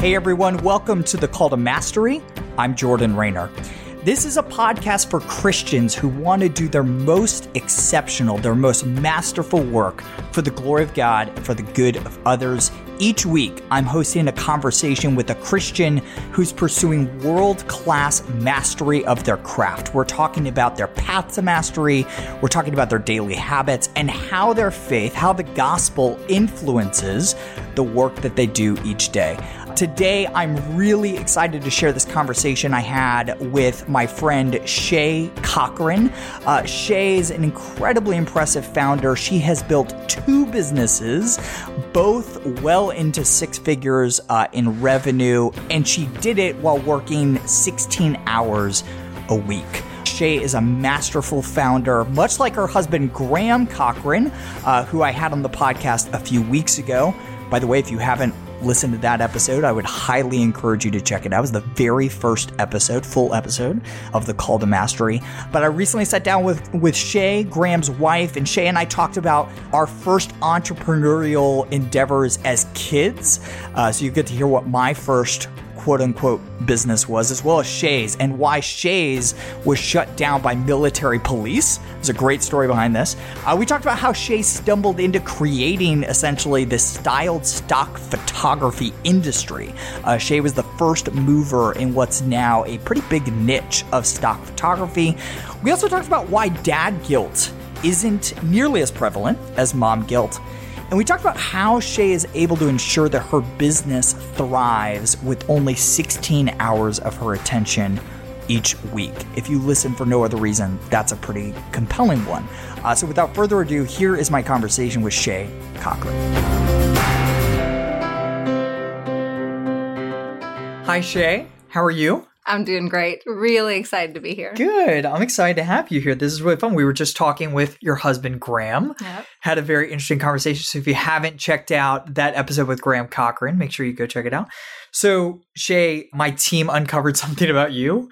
Hey everyone, welcome to The Call to Mastery. I'm Jordan Rayner. This is a podcast for Christians who want to do their most exceptional, their most masterful work for the glory of God and for the good of others. Each week, I'm hosting a conversation with a Christian who's pursuing world-class mastery of their craft. We're talking about their path to mastery. We're talking about their daily habits and how their faith, how the gospel influences the work that they do each day. Today, I'm really excited to share this conversation I had with my friend Shay Cochran. Shay is an incredibly impressive founder. She has built 2 businesses, both well into 6 figures in revenue, and she did it while working 16 hours a week. Shay is a masterful founder, much like her husband, Graham Cochran, who I had on the podcast a few weeks ago. By the way, if you haven't listened to that episode, I would highly encourage you to check it out. It was the very first episode, full episode of The Call to Mastery. But I recently sat down with Shay, Graham's wife, and Shay and I talked about our first entrepreneurial endeavors as kids. So you get to hear what my first quote-unquote business was, as well as Shay's, and why Shay's was shut down by military police. There's a great story behind this. We talked about how Shay stumbled into creating essentially this styled stock photography industry. Shay was the first mover in what's now a pretty big niche of stock photography. We also talked about why dad guilt isn't nearly as prevalent as mom guilt. And we talked about how Shay is able to ensure that her business thrives with only 16 hours of her attention each week. If you listen for no other reason, that's a pretty compelling one. So without further ado, here is my conversation with Shay Cochran. Hi, Shay. How are you? I'm doing great. Really excited to be here. Good. I'm excited to have you here. This is really fun. We were just talking with your husband, Graham. Yep. Had a very interesting conversation. So if you haven't checked out that episode with Graham Cochran, make sure you go check it out. So Shay, my team uncovered something about you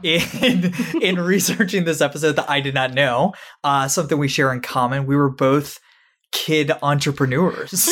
in researching this episode that I did not know. Something we share in common. We were both kid entrepreneurs.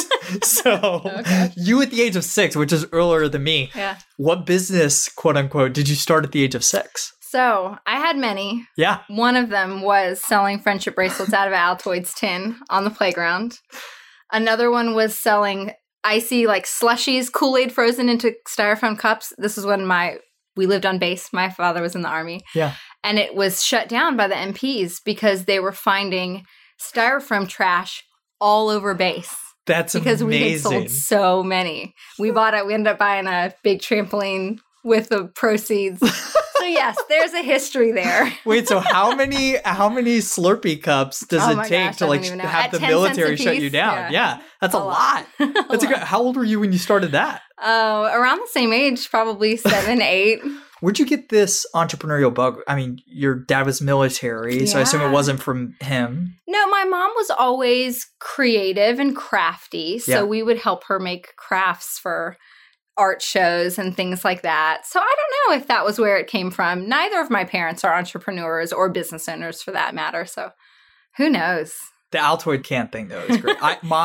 So you at the age of 6, which is earlier than me. Yeah. What business, quote unquote, did you start at the age of 6? So I had many. Yeah. One of them was selling friendship bracelets out of Altoids tin on the playground. Another one was selling icy slushies, Kool-Aid frozen into styrofoam cups. This is when we lived on base. My father was in the Army. Yeah. And it was shut down by the MPs because they were finding styrofoam trash all over base. That's because amazing. We had sold so many. We ended up buying a big trampoline with the proceeds. So yes, there's a history there. Wait, so how many Slurpee cups does it take to have the military shut you down? Yeah, that's a lot. That's how old were you when you started that? Around the same age, probably 7, 8. Where'd you get this entrepreneurial bug? I mean, your dad was military, so I assume it wasn't from him. No, my mom was always creative and crafty, so we would help her make crafts for art shows and things like that. So I don't know if that was where it came from. Neither of my parents are entrepreneurs or business owners for that matter, so who knows? The Altoid can thing, though, is great.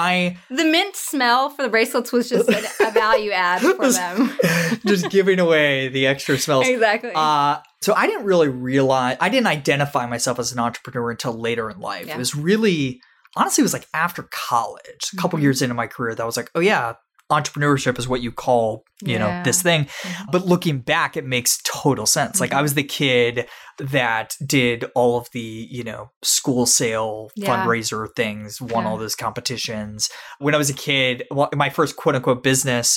The mint smell for the bracelets was just a value add for them. Just giving away the extra smells. Exactly. So I didn't identify myself as an entrepreneur until later in life. Yeah. It was really, honestly, it was after college, a couple years into my career that I was like, oh yeah, entrepreneurship is what you call, this thing. But looking back, it makes total sense. I was the kid that did all of the, school sale fundraiser things, won all those competitions. When I was a kid, my first quote unquote business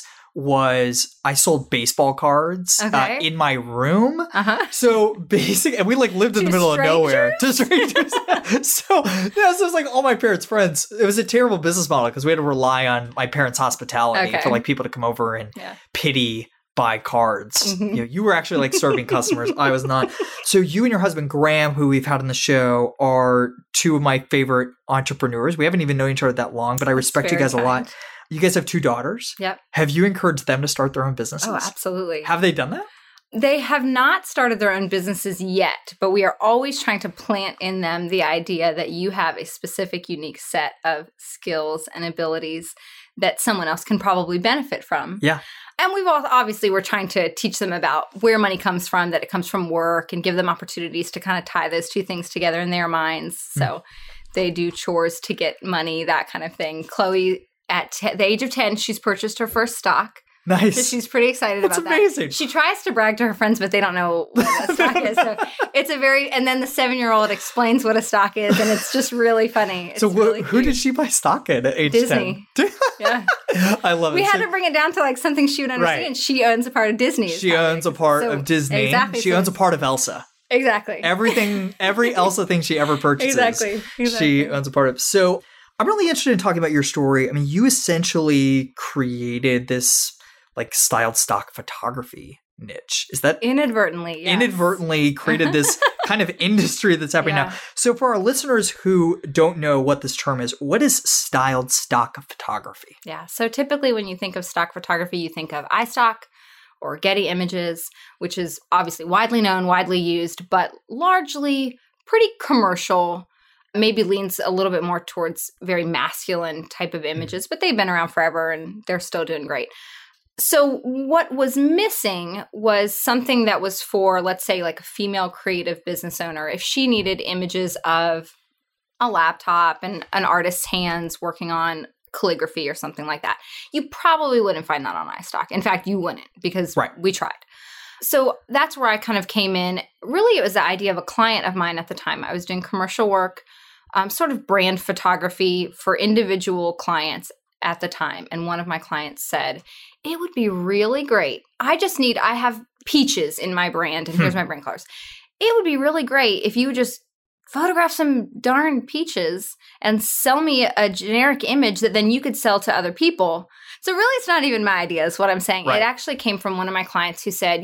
was I sold baseball cards in my room. So basically, and we lived in the middle of nowhere to strangers. So it was all my parents' friends. It was a terrible business model because we had to rely on my parents' hospitality for people to come over and pity buy cards. You were actually serving customers. I was not. So you and your husband, Graham, who we've had on the show, are 2 of my favorite entrepreneurs. We haven't even known each other that long, but I respect you guys a lot. You guys have 2 daughters. Yep. Have you encouraged them to start their own businesses? Oh, absolutely. Have they done that? They have not started their own businesses yet, but we are always trying to plant in them the idea that you have a specific, unique set of skills and abilities that someone else can probably benefit from. Yeah. And we're trying to teach them about where money comes from, that it comes from work, and give them opportunities to kind of tie those two things together in their minds. So they do chores to get money, that kind of thing. Chloe, at the age of 10, she's purchased her first stock. Nice. So she's pretty excited about that. That's amazing. She tries to brag to her friends, but they don't know what a stock is. So it's and then the 7-year-old explains what a stock is, and it's just really funny. It's really who did she buy stock in at age Disney. 10? Yeah. I love it. We had to bring it down to like something she would understand. Right. She owns a part of Disney. She owns a part of Disney. Exactly. She owns a part of Elsa. Exactly. Every Elsa thing she ever purchases. Exactly. She owns a part of. So I'm really interested in talking about your story. I mean, you essentially created this like styled stock photography niche. Is that inadvertently? Yes. Inadvertently created this kind of industry that's happening now. So for our listeners who don't know what this term is, what is styled stock photography? Yeah. So typically when you think of stock photography, you think of iStock or Getty Images, which is obviously widely known, widely used, but largely pretty commercial. Maybe leans a little bit more towards very masculine type of images, but they've been around forever and they're still doing great. So what was missing was something that was for, let's say, like a female creative business owner. If she needed images of a laptop and an artist's hands working on calligraphy or something like that, you probably wouldn't find that on iStock. In fact, you wouldn't, because we tried. So that's where I kind of came in. Really, it was the idea of a client of mine at the time. I was doing commercial work, sort of brand photography for individual clients at the time. And one of my clients said, it would be really great. I have peaches in my brand, and here's my brand colors. It would be really great if you would just photograph some darn peaches and sell me a generic image that then you could sell to other people. So really, it's not even my idea is what I'm saying. Right. It actually came from one of my clients who said,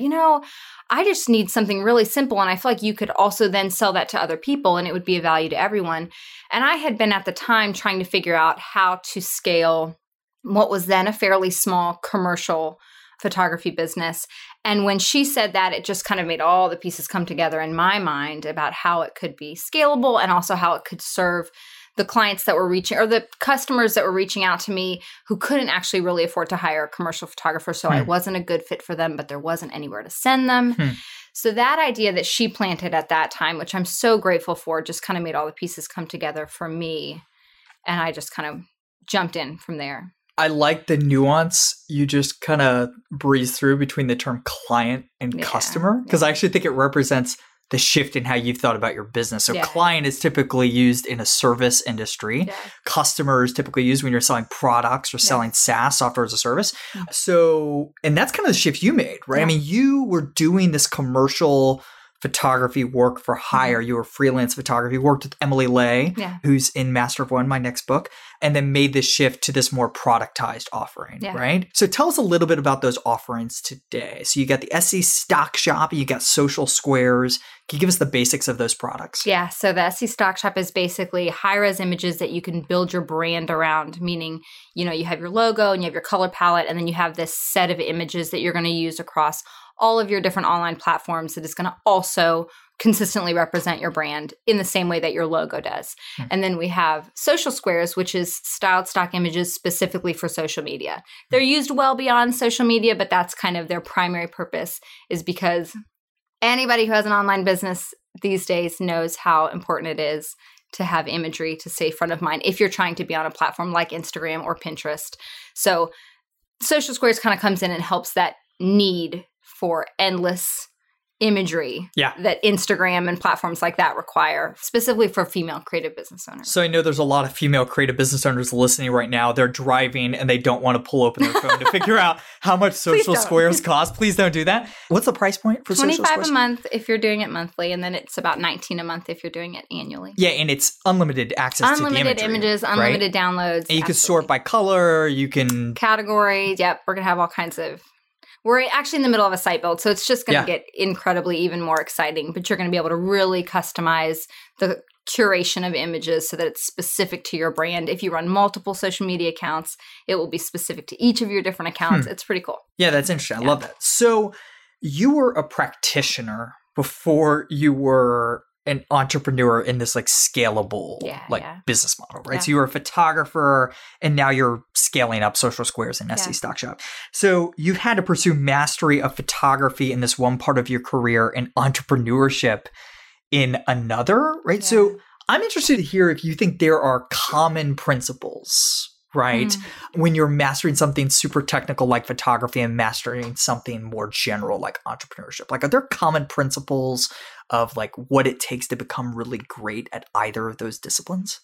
I just need something really simple, and I feel like you could also then sell that to other people, and it would be a value to everyone. And I had been at the time trying to figure out how to scale what was then a fairly small commercial photography business. And when she said that, it just kind of made all the pieces come together in my mind about how it could be scalable and also how it could serve the clients that were reaching, or the customers that were reaching out to me who couldn't actually really afford to hire a commercial photographer. So I wasn't a good fit for them, but there wasn't anywhere to send them. So that idea that she planted at that time, which I'm so grateful for, just kind of made all the pieces come together for me. And I just kind of jumped in from there. I like the nuance you just kind of breeze through between the term client and customer, because I actually think it represents the shift in how you've thought about your business. So client is typically used in a service industry. Customer is typically used when you're selling products or selling SaaS, software as a service. So, and that's kind of the shift you made, right? I mean, you were doing this commercial photography work for hire. You were freelance photography, worked with Emily Lay, who's in Master of One, my next book, and then made this shift to this more productized offering, right? So tell us a little bit about those offerings today. So you got the Etsy Stock Shop, and you got Social Squares. Can you give us the basics of those products? Yeah, so the Etsy Stock Shop is basically high-res images that you can build your brand around, meaning, you have your logo and you have your color palette, and then you have this set of images that you're going to use across all of your different online platforms that is going to also consistently represent your brand in the same way that your logo does. And then we have Social Squares, which is styled stock images specifically for social media. They're used well beyond social media, but that's kind of their primary purpose, is because anybody who has an online business these days knows how important it is to have imagery to stay front of mind if you're trying to be on a platform like Instagram or Pinterest. So Social Squares kind of comes in and helps that need for endless imagery that Instagram and platforms like that require, specifically for female creative business owners. So I know there's a lot of female creative business owners listening right now. They're driving and they don't want to pull open their phone to figure out how much Social Squares cost. Please don't do that. What's the price point for Social Squares? $25 a month if you're doing it monthly, and then it's about $19 a month if you're doing it annually. Yeah, and it's unlimited access to the imagery. Unlimited images, unlimited downloads. And you can sort by color, you can... categories, we're going to have all kinds of... We're actually in the middle of a site build, so it's just going to get incredibly even more exciting. But you're going to be able to really customize the curation of images so that it's specific to your brand. If you run multiple social media accounts, it will be specific to each of your different accounts. It's pretty cool. Yeah, that's interesting. I love that. So you were a practitioner before you were an entrepreneur in this like scalable business model, right? Yeah. So you were a photographer and now you're scaling up Social Squares and Etsy Stock Shop. So you had to pursue mastery of photography in this one part of your career and entrepreneurship in another, right? Yeah. So I'm interested to hear if you think there are common principles, right? When you're mastering something super technical like photography and mastering something more general like entrepreneurship. Like, are there common principles of like what it takes to become really great at either of those disciplines?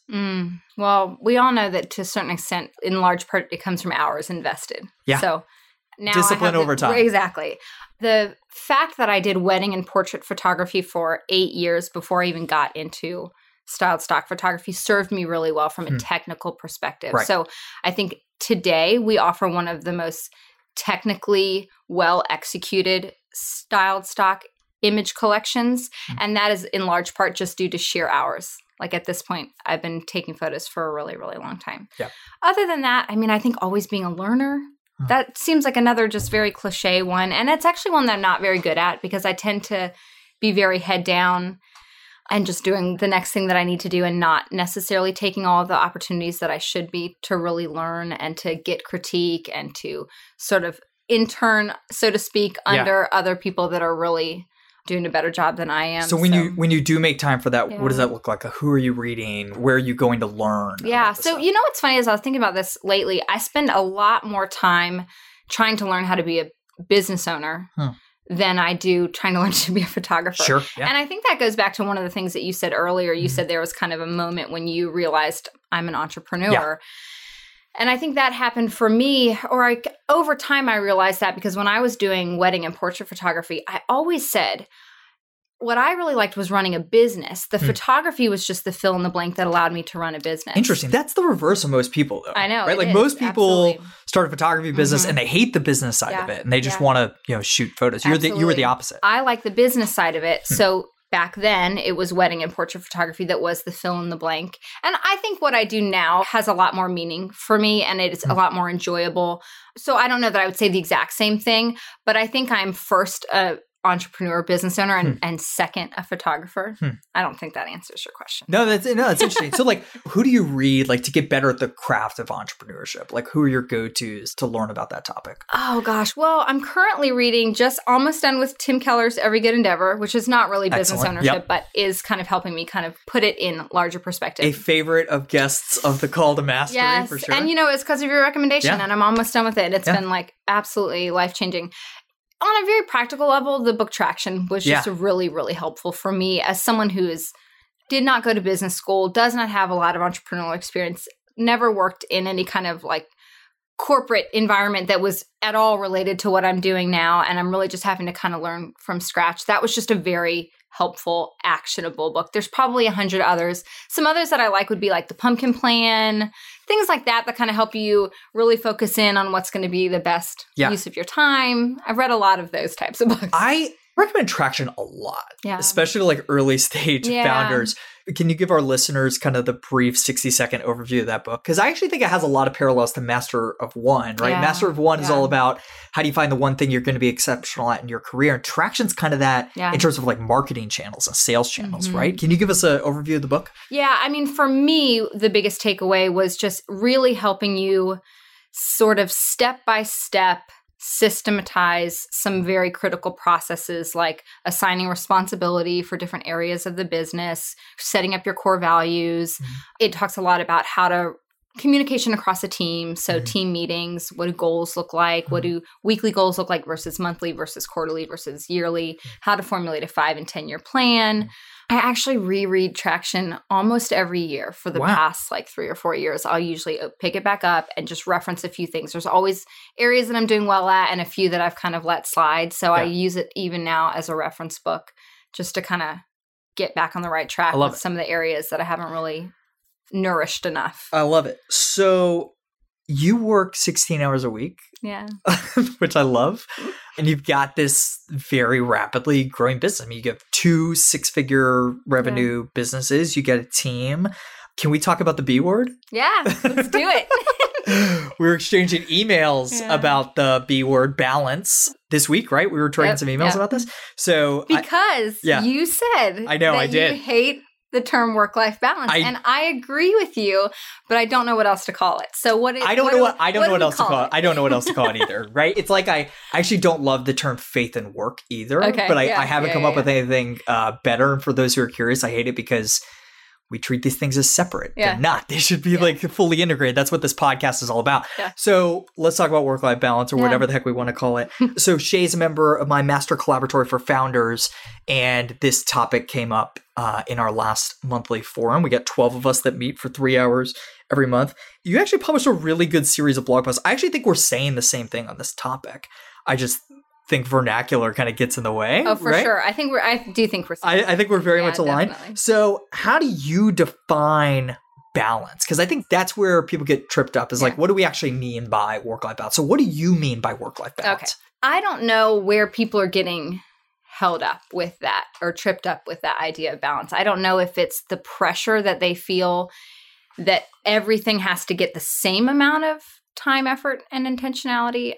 Well, we all know that to a certain extent, in large part, it comes from hours invested. Yeah. So now discipline over time. Exactly. The fact that I did wedding and portrait photography for 8 years before I even got into styled stock photography served me really well from a technical perspective. Right. So I think today we offer one of the most technically well executed styled stock image collections. And that is in large part just due to sheer hours. Like at this point, I've been taking photos for a really, really long time. Yeah. Other than that, I mean, I think always being a learner, that seems like another just very cliche one. And it's actually one that I'm not very good at because I tend to be very head down and just doing the next thing that I need to do and not necessarily taking all of the opportunities that I should be to really learn and to get critique and to sort of intern, so to speak, under other people that are really doing a better job than I am. So when you do make time for that, what does that look like? Who are you reading? Where are you going to learn? Yeah. So you know what's funny is I was thinking about this lately. I spend a lot more time trying to learn how to be a business owner than I do trying to learn to be a photographer. Sure. Yeah. And I think that goes back to one of the things that you said earlier. You said there was kind of a moment when you realized I'm an entrepreneur. Yeah. And I think that happened for me, over time I realized that because when I was doing wedding and portrait photography, I always said what I really liked was running a business. The photography was just the fill in the blank that allowed me to run a business. Interesting. That's the reverse of most people, though. I know. Right? Like most people start a photography business and they hate the business side of it, and they just want to, shoot photos. You were the opposite. I like the business side of it. So back then, it was wedding and portrait photography that was the fill in the blank. And I think what I do now has a lot more meaning for me, and it's a lot more enjoyable. So I don't know that I would say the exact same thing, but I think I'm first a entrepreneur, business owner, and second, a photographer. I don't think that answers your question. No, that's interesting. So like, who do you read like to get better at the craft of entrepreneurship? Like, who are your go-tos to learn about that topic? Oh gosh. Well, I'm currently reading, just almost done with Tim Keller's Every Good Endeavor, which is not really business ownership, but is kind of helping me kind of put it in larger perspective. A favorite of guests of the Call to Mastery, for sure. And it's because of your recommendation, and I'm almost done with it. It's been like absolutely life-changing. On a very practical level, the book Traction was just really, really helpful for me as someone who did not go to business school, does not have a lot of entrepreneurial experience, never worked in any kind of like corporate environment that was at all related to what I'm doing now. And I'm really just having to kind of learn from scratch. That was just a very helpful, actionable book. There's probably 100 others. Some others that I like would be like The Pumpkin Plan, things like that kind of help you really focus in on what's going to be the best use of your time. I've read a lot of those types of books. I recommend Traction a lot, especially to like early stage founders. Can you give our listeners kind of the brief 60-second overview of that book? Because I actually think it has a lot of parallels to Master of One, right? Yeah. Master of One is all about how do you find the one thing you're going to be exceptional at in your career. And Traction's kind of that in terms of like marketing channels and sales channels, right? Can you give us an overview of the book? Yeah. I mean, for me, the biggest takeaway was just really helping you sort of step by step systematize some very critical processes like assigning responsibility for different areas of the business, setting up your core values. It talks a lot about how to communication across a team. So team meetings, what do goals look like? What do weekly goals look like versus monthly versus quarterly versus yearly? How to formulate a 5 and 10 year plan. I actually reread Traction almost every year for the past like 3 or 4 years. I'll usually pick it back up and just reference a few things. There's always areas that I'm doing well at and a few that I've kind of let slide. So I use it even now as a reference book just to kind of get back on the right track with some of the areas that I haven't really nourished enough. I love it. So you work 16 hours a week. Yeah. Which I love. And you've got this very rapidly growing business. I mean, you have 2 6-figure revenue businesses. You get a team. Can we talk about the B word? Yeah, let's do it. we were exchanging emails about the B word, balance, this week, right? We were trading some emails about this. So because you said I know, that I did. You hate the term work-life balance, and I agree with you, but I don't know what else to call it. So I don't know what else to call it. I don't know what else to call it either, right? It's like I actually don't love the term faith and work either, but I haven't come up with anything better. For those who are curious, I hate it because we treat these things as separate. They're not. They should be like fully integrated. That's what this podcast is all about. Yeah. So let's talk about work-life balance or whatever the heck we want to call it. So Shay's a member of my Master Collaboratory for Founders, and this topic came up in our last monthly forum. We got 12 of us that meet for 3 hours every month. You actually published a really good series of blog posts. I actually think we're saying the same thing on this topic. I just think vernacular kind of gets in the way. Oh, for sure. I think I do think we're I think we're very much aligned. Definitely. So how do you define balance? Because I think that's where people get tripped up is like, what do we actually mean by work-life balance? So what do you mean by work-life balance? Okay. I don't know where people are getting held up with that or tripped up with that idea of balance. I don't know if it's the pressure that they feel that everything has to get the same amount of time, effort, and intentionality.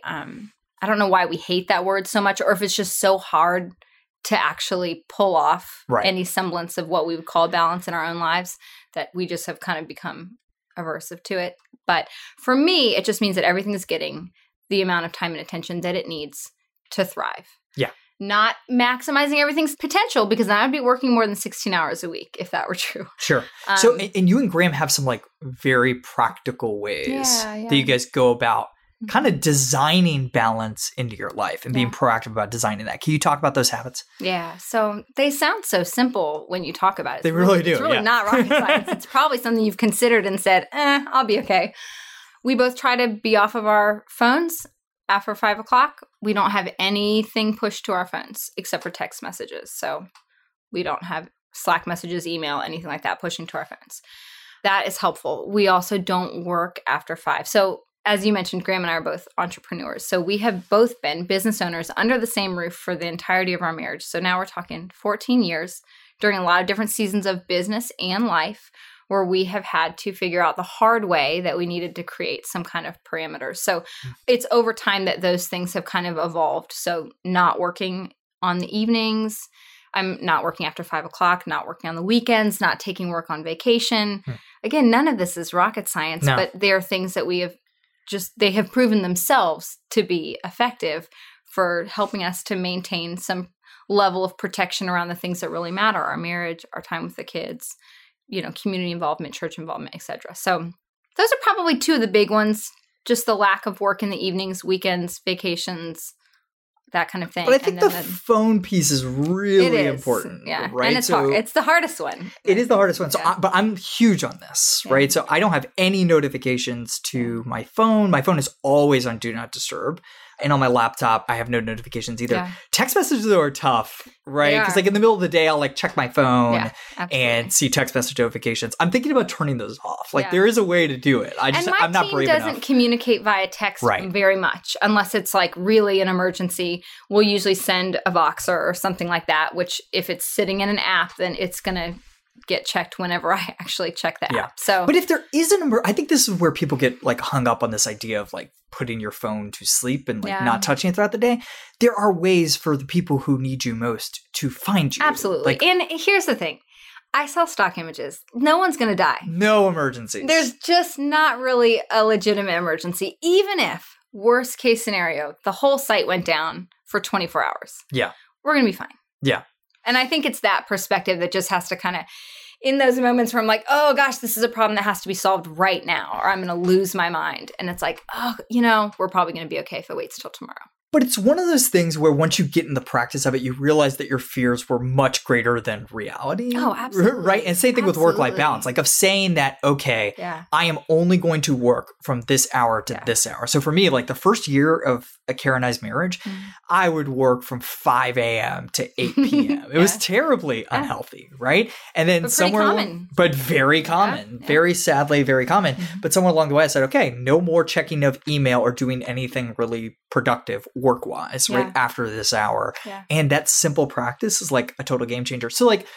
I don't know why we hate that word so much, or if it's just so hard to actually pull off any semblance of what we would call balance in our own lives that we just have kind of become aversive to it. But for me, it just means that everything is getting the amount of time and attention that it needs to thrive. Yeah. Not maximizing everything's potential, because then I'd be working more than 16 hours a week if that were true. Sure. So, and you and Graham have some like very practical ways that you guys go about kind of designing balance into your life and being proactive about designing that. Can you talk about those habits? Yeah. So they sound so simple when you talk about it. They really do. It's really not rocket science. It's probably something you've considered and said, I'll be okay. We both try to be off of our phones after 5 o'clock. We don't have anything pushed to our phones except for text messages. So we don't have Slack messages, email, anything like that pushing to our phones. That is helpful. We also don't work after 5. So as you mentioned, Graham and I are both entrepreneurs. So we have both been business owners under the same roof for the entirety of our marriage. So now we're talking 14 years during a lot of different seasons of business and life where we have had to figure out the hard way that we needed to create some kind of parameters. So it's over time that those things have kind of evolved. So not working on the evenings, I'm not working after 5 o'clock, not working on the weekends, not taking work on vacation. Again, none of this is rocket science, but they are things that we have they have proven themselves to be effective for helping us to maintain some level of protection around the things that really matter, our marriage, our time with the kids, community involvement, church involvement, etc. So those are probably two of the big ones, just the lack of work in the evenings, weekends, vacations, that kind of thing. But I think the phone piece is really important. Yeah. Right? And it's hard. It's the hardest one. It is the hardest one. So, but I'm huge on this, right? So I don't have any notifications to my phone. My phone is always on Do Not Disturb. And on my laptop, I have no notifications either. Yeah. Text messages are tough, right? Because like in the middle of the day, I'll like check my phone and see text message notifications. I'm thinking about turning those off. Like there is a way to do it. I'm not brave enough. And my team doesn't communicate via text very much, unless it's like really an emergency. We'll usually send a Voxer or something like that, which if it's sitting in an app, then it's going to get checked whenever I actually check the app. So, but if there is I think this is where people get like hung up on this idea of like putting your phone to sleep and like not touching it throughout the day. There are ways for the people who need you most to find you. Absolutely. Like, and here's the thing. I sell stock images. No one's going to die. No emergencies. There's just not really a legitimate emergency. Even if, worst case scenario, the whole site went down for 24 hours. Yeah. We're going to be fine. Yeah. And I think it's that perspective that just has to kind of, in those moments where I'm like, oh gosh, this is a problem that has to be solved right now, or I'm going to lose my mind. And it's like, oh, we're probably going to be okay if it waits till tomorrow. But it's one of those things where once you get in the practice of it, you realize that your fears were much greater than reality. Oh, absolutely. Right? And same thing with work-life balance. Like of saying that, okay, I am only going to work from this hour to this hour. So for me, like the first year of Kara and I's marriage, I would work from 5 a.m. to 8 p.m. It was terribly unhealthy, right? And then but very common, very sadly, very common. But somewhere along the way, I said, okay, no more checking of email or doing anything really productive work-wise right after this hour. And that simple practice is like a total game changer. So like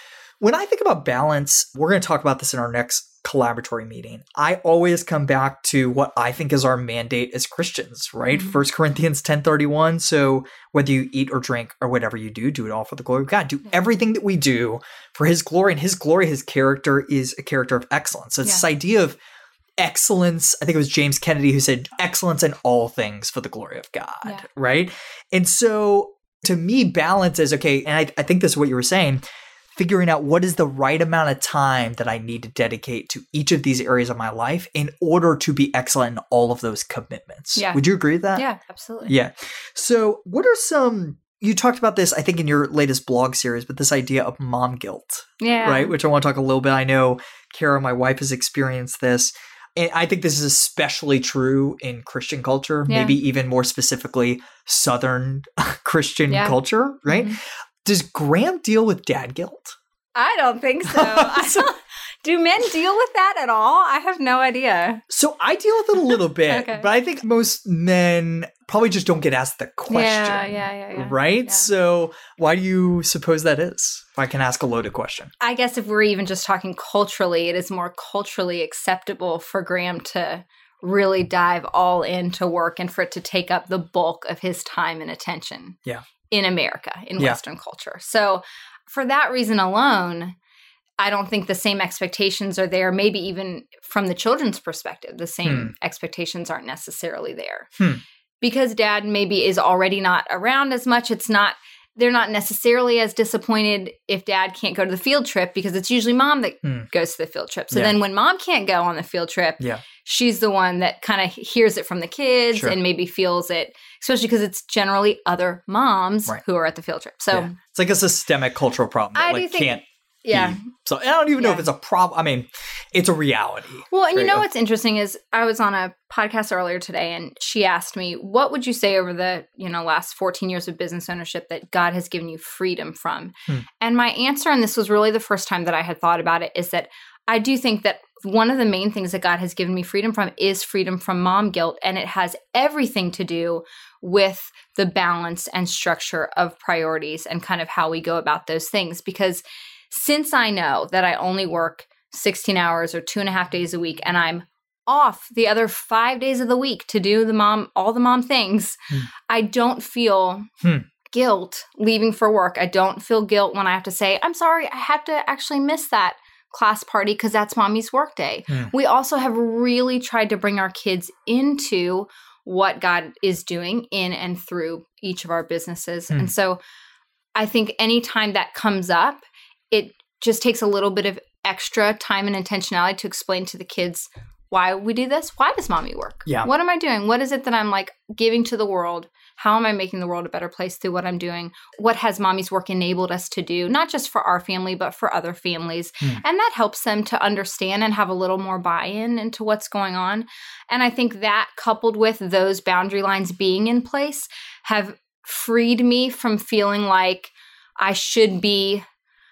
When I think about balance, we're going to talk about this in our next collaboratory meeting. I always come back to what I think is our mandate as Christians, right? Mm-hmm. 1 Corinthians 10:31. So whether you eat or drink or whatever you do it all for the glory of God. Do everything that we do for his glory. And his glory, his character is a character of excellence. So it's this idea of excellence. I think it was James Kennedy who said excellence in all things for the glory of God, right? And so to me, balance is okay. And I think this is what you were saying. Figuring out what is the right amount of time that I need to dedicate to each of these areas of my life in order to be excellent in all of those commitments. Yeah. Would you agree with that? Yeah, absolutely. Yeah. So what are some, you talked about this, I think in your latest blog series, but this idea of mom guilt, right? Which I want to talk a little bit. I know Kara, my wife, has experienced this. And I think this is especially true in Christian culture, maybe even more specifically Southern Christian culture, right? Mm-hmm. Does Graham deal with dad guilt? I don't think so. Do men deal with that at all? I have no idea. So I deal with it a little bit, but I think most men probably just don't get asked the question. Yeah. Right? Yeah. So why do you suppose that is? If I can ask a loaded question. I guess if we're even just talking culturally, it is more culturally acceptable for Graham to really dive all into work and for it to take up the bulk of his time and attention. Yeah. In America, in Western culture. So for that reason alone, I don't think the same expectations are there. Maybe even from the children's perspective, the same expectations aren't necessarily there. Because dad maybe is already not around as much. They're not necessarily as disappointed if dad can't go to the field trip because it's usually mom that goes to the field trip. So then when mom can't go on the field trip, she's the one that kind of hears it from the kids and maybe feels it, especially because it's generally other moms who are at the field trip. So it's like a systemic cultural problem that do think, can't So I don't even know if it's a problem. I mean, it's a reality. Well, and you know what's interesting is I was on a podcast earlier today and she asked me, what would you say over the, last 14 years of business ownership that God has given you freedom from? And my answer, and this was really the first time that I had thought about it, is that I do think that one of the main things that God has given me freedom from is freedom from mom guilt. And it has everything to do with the balance and structure of priorities and kind of how we go about those things. Because since I know that I only work 16 hours or 2.5 days a week and I'm off the other 5 days of the week to do all the mom things, I don't feel guilt leaving for work. I don't feel guilt when I have to say, I'm sorry, I had to actually miss that class party because that's mommy's work day. We also have really tried to bring our kids into what God is doing in and through each of our businesses. And so I think anytime that comes up, it just takes a little bit of extra time and intentionality to explain to the kids why we do this. Why does mommy work? Yeah. What am I doing? What is it that I'm giving to the world? How am I making the world a better place through what I'm doing? What has mommy's work enabled us to do, not just for our family, but for other families? And that helps them to understand and have a little more buy-in into what's going on. And I think that coupled with those boundary lines being in place have freed me from feeling like I should be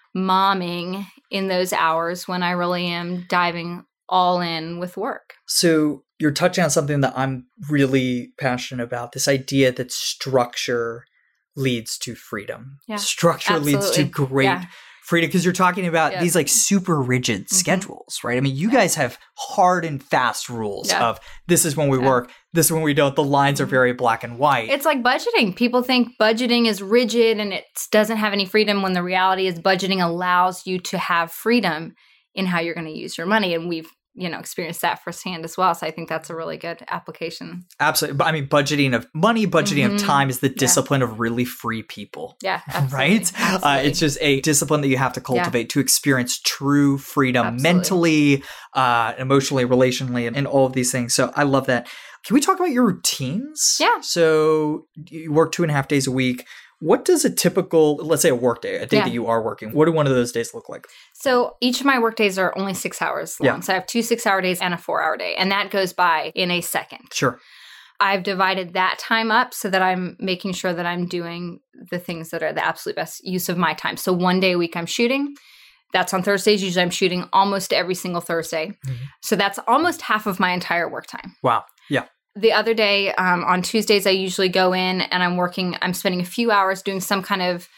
momming in those hours when I really am diving all in with work. So you're touching on something that I'm really passionate about, this idea that structure leads to freedom. Yeah, structure leads to great freedom, because you're talking about these super rigid schedules, right? I mean, you guys have hard and fast rules of this is when we work, this is when we don't. The lines are very black and white. It's like budgeting. People think budgeting is rigid and it doesn't have any freedom, when the reality is budgeting allows you to have freedom in how you're going to use your money. And we've experienced that firsthand as well. So I think that's a really good application. Absolutely. But I mean, budgeting of money, budgeting of time is the discipline of really free people. Yeah. Absolutely. Right? Absolutely. It's just a discipline that you have to cultivate to experience true freedom mentally, emotionally, relationally, and all of these things. So I love that. Can we talk about your routines? Yeah. So you work 2.5 days a week. What does a typical, let's say a work day, a day that you are working, what do one of those days look like? So each of my work days are only 6 hours long. Yeah. So I have 2 6-hour days and a 4-hour day. And that goes by in a second. Sure. I've divided that time up so that I'm making sure that I'm doing the things that are the absolute best use of my time. So 1 day a week I'm shooting. That's on Thursdays. Usually I'm shooting almost every single Thursday. So that's almost half of my entire work time. Wow. Yeah. The other day, on Tuesdays, I usually go in and I'm spending a few hours doing some kind of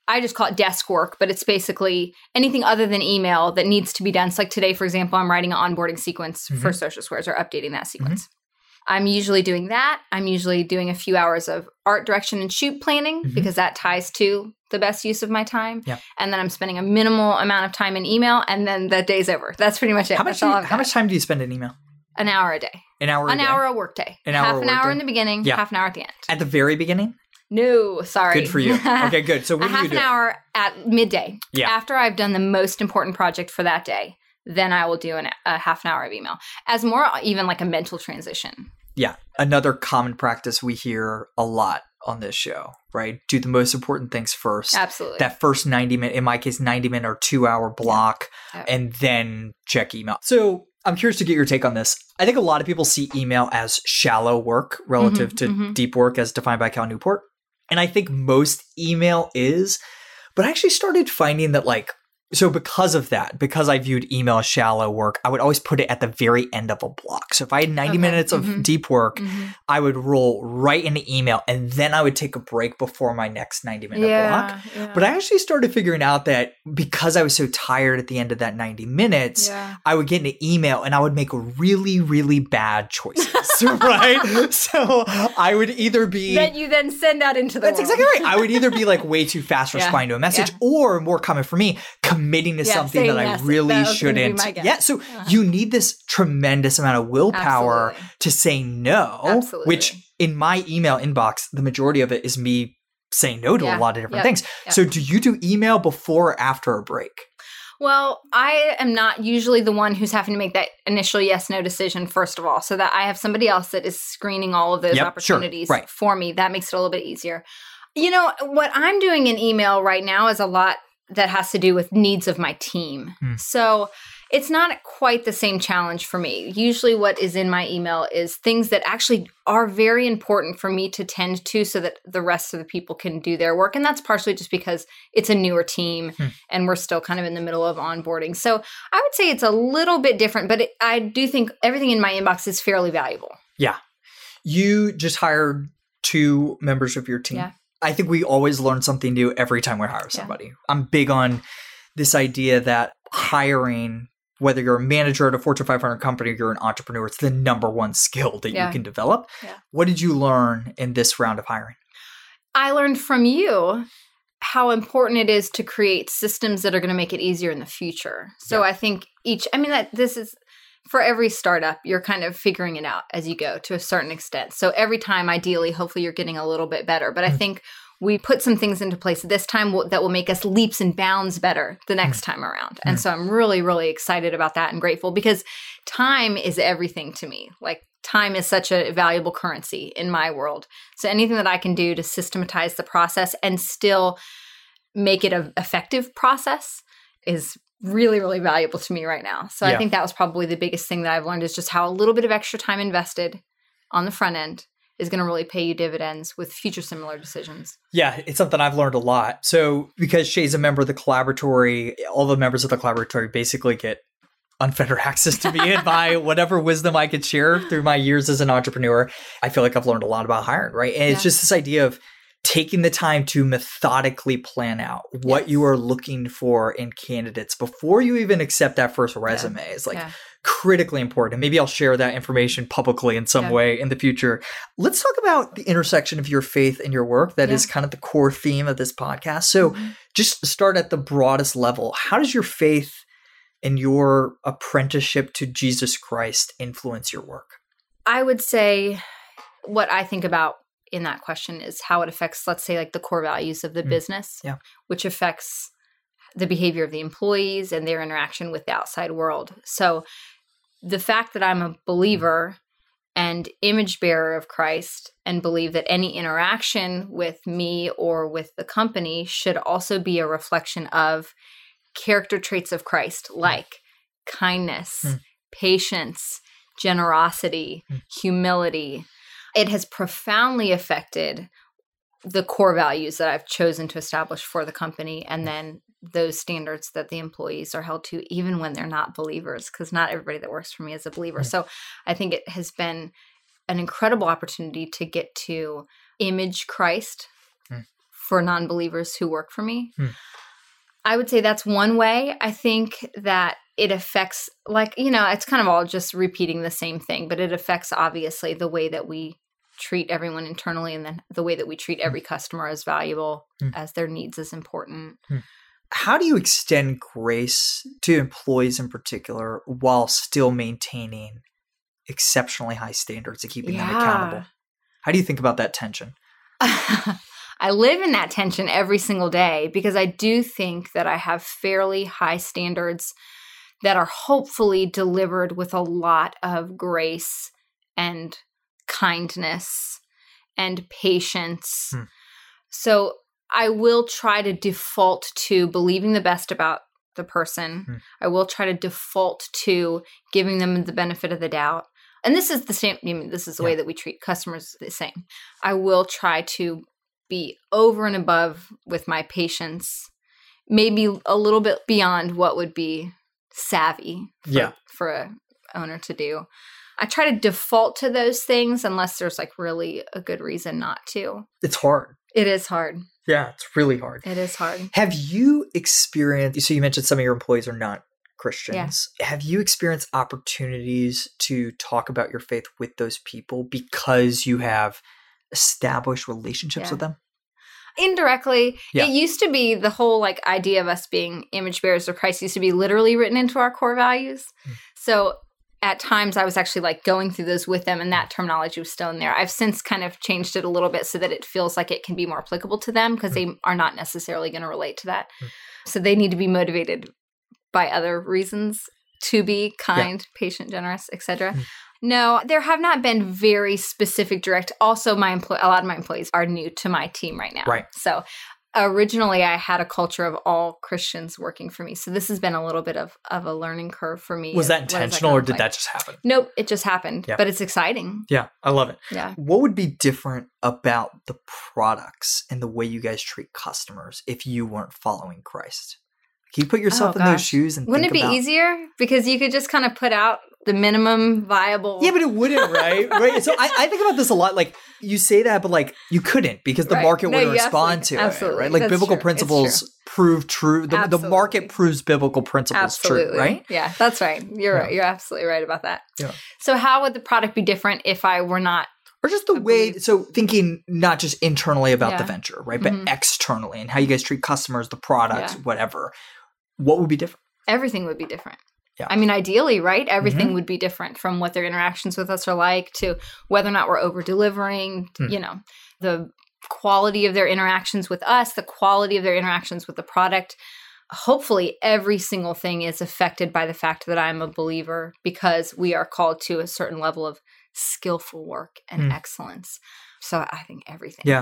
I just call it desk work, but it's basically anything other than email that needs to be done. So like today, for example, I'm writing an onboarding sequence for Social Squares or updating that sequence. I'm usually doing that. I'm usually doing a few hours of art direction and shoot planning because that ties to the best use of my time. Yeah. And then I'm spending a minimal amount of time in email, and then the day's over. That's pretty much it. How much time do you spend in email? An hour a day. An hour a day? An hour a work day. Half an hour in the beginning, half an hour at the end. At the very beginning? No, sorry. Good for you. Okay, good. So what do you do? Half an hour at midday. Yeah. After I've done the most important project for that day, then I will do a half an hour of email as more even like a mental transition. Yeah. Another common practice we hear a lot on this show, right? Do the most important things first. Absolutely. That first 90-minute, in my case, 90-minute or 2-hour block, and then check email. So I'm curious to get your take on this. I think a lot of people see email as shallow work relative to deep work as defined by Cal Newport. And I think most email is, but I actually started finding that so because of that, because I viewed email as shallow work, I would always put it at the very end of a block. So if I had 90 minutes of deep work, I would roll right into email and then I would take a break before my next 90-minute block. Yeah. But I actually started figuring out that because I was so tired at the end of that 90 minutes, I would get into email and I would make really, really bad choices, right? So I would either be— that you then send out into the world. That's exactly right. I would either be way too fast responding to a message or, more common for me, committing to something that I really shouldn't. Yeah. So you need this tremendous amount of willpower to say no, which in my email inbox, the majority of it is me saying no to a lot of different things. So do you do email before or after a break? Well, I am not usually the one who's having to make that initial yes-no decision, first of all, so that I have somebody else that is screening all of those opportunities for me. That makes it a little bit easier. You know, what I'm doing in email right now is a lot that has to do with needs of my team. So it's not quite the same challenge for me. Usually what is in my email is things that actually are very important for me to tend to so that the rest of the people can do their work. And that's partially just because it's a newer team and we're still kind of in the middle of onboarding. So I would say it's a little bit different, but I do think everything in my inbox is fairly valuable. Yeah. You just hired 2 members of your team. Yeah. I think we always learn something new every time we hire somebody. I'm big on this idea that hiring, whether you're a manager at a Fortune 500 company or you're an entrepreneur, it's the number one skill that you can develop. What did you learn in this round of hiring? I learned from you how important it is to create systems that are going to make it easier in the future. So I think this is for every startup, you're kind of figuring it out as you go to a certain extent. So every time, ideally, hopefully you're getting a little bit better. But I think we put some things into place this time that will make us leaps and bounds better the next time around. And so I'm really, really excited about that and grateful because time is everything to me. Time is such a valuable currency in my world. So anything that I can do to systematize the process and still make it an effective process is really, really valuable to me right now. So I think that was probably the biggest thing that I've learned is just how a little bit of extra time invested on the front end is going to really pay you dividends with future similar decisions. Yeah, it's something I've learned a lot. So because Shay's a member of the collaboratory, all the members of the collaboratory basically get unfettered access to me and my whatever wisdom I could share through my years as an entrepreneur. I feel like I've learned a lot about hiring, right? And it's just this idea of taking the time to methodically plan out what you are looking for in candidates before you even accept that first resume is critically important. And maybe I'll share that information publicly in some way in the future. Let's talk about the intersection of your faith and your work. That is kind of the core theme of this podcast. So just start at the broadest level. How does your faith and your apprenticeship to Jesus Christ influence your work? I would say what I think about in that question is how it affects, let's say, the core values of the business, which affects the behavior of the employees and their interaction with the outside world. So the fact that I'm a believer and image bearer of Christ and believe that any interaction with me or with the company should also be a reflection of character traits of Christ, like kindness, patience, generosity, humility. It has profoundly affected the core values that I've chosen to establish for the company and then those standards that the employees are held to even when they're not believers, because not everybody that works for me is a believer. So I think it has been an incredible opportunity to get to image Christ for non-believers who work for me. I would say that's one way. I think that it affects, it's kind of all just repeating the same thing, but it affects obviously the way that we treat everyone internally, and then the way that we treat every customer as valuable, as their needs as important. How do you extend grace to employees in particular while still maintaining exceptionally high standards and keeping them accountable? How do you think about that tension? I live in that tension every single day because I do think that I have fairly high standards that are hopefully delivered with a lot of grace and kindness and patience. So I will try to default to believing the best about the person. I will try to default to giving them the benefit of the doubt. And this is the same. This is the way that we treat customers the same. I will try to be over and above with my patience, maybe a little bit beyond what would be savvy for an owner to do. I try to default to those things unless there's really a good reason not to. It's hard. It is hard. Yeah, it's really hard. It is hard. Have you experienced, so you mentioned some of your employees are not Christians. Yeah. Have you experienced opportunities to talk about your faith with those people because you have established relationships with them? Indirectly. It used to be the whole idea of us being image bearers of Christ used to be literally written into our core values. So at times I was actually going through those with them, and that terminology was still in there. I've since kind of changed it a little bit so that it feels like it can be more applicable to them because they are not necessarily going to relate to that. So they need to be motivated by other reasons to be kind, patient, generous, etc. No, there have not been very specific direct. Also, a lot of my employees are new to my team right now. Right. So originally I had a culture of all Christians working for me. So this has been a little bit of a learning curve for me. Was that intentional or did that just happen? Nope, it just happened. Yeah. But it's exciting. Yeah, I love it. Yeah. What would be different about the products and the way you guys treat customers if you weren't following Christ? Can you put yourself in those shoes and Wouldn't it be easier? Because you could just kind of put out the minimum viable. Yeah, but it wouldn't, right? Right. So I think about this a lot. You say that, but you couldn't because the market wouldn't respond to it, right? That's biblical true. principles prove true. The market proves biblical principles true, right? Yeah, that's right. You're right. You're absolutely right about that. Yeah. So how would the product be different if I were not? Or just the way, so thinking not just internally about the venture, right? But externally and how you guys treat customers, the products, whatever. What would be different? Everything would be different. Yeah. I mean, ideally, right? Everything would be different from what their interactions with us are like to whether or not we're over-delivering, the quality of their interactions with us, the quality of their interactions with the product. Hopefully, every single thing is affected by the fact that I'm a believer because we are called to a certain level of skillful work and excellence. So I think everything. Yeah.